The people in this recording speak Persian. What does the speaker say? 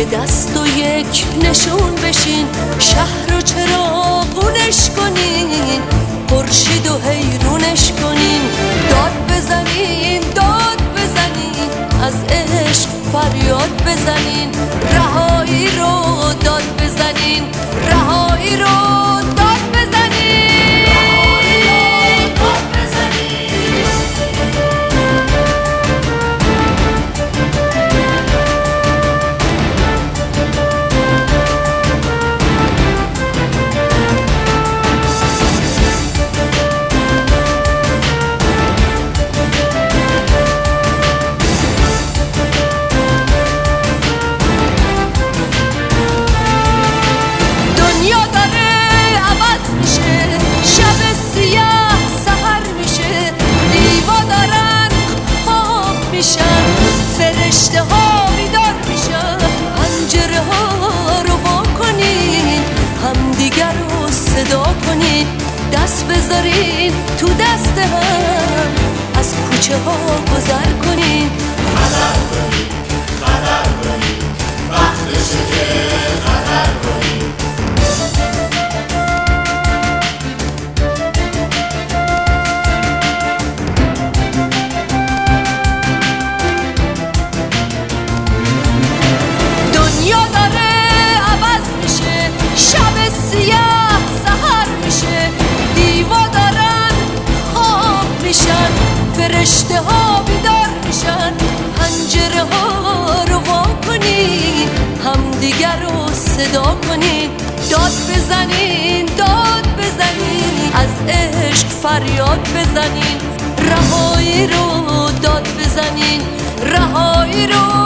دست و یک نشون بشین، شهر و چراغونش کنین، خورشید و حیرونش کنین، داد بزنین داد بزنین، از عشق فریاد بزنین، رهایی رو داد بزنین، رهایی رو داد بزنین. فرشته ها بیدار میشن، پنجره ها رو وا کنین، همدیگر رو صدا کنین، دست بذارین تو دست هم، از کوچه ها گذر کنین. خطر کنین خطر کنین، وقتشه که خطر کنین. فرشته ها بیدار میشن، پنجره ها رو وا کنین، همدیگر رو صدا کنین، داد بزنین داد بزنین، از عشق فریاد بزنین، رهایی رو داد بزنین، رهایی رو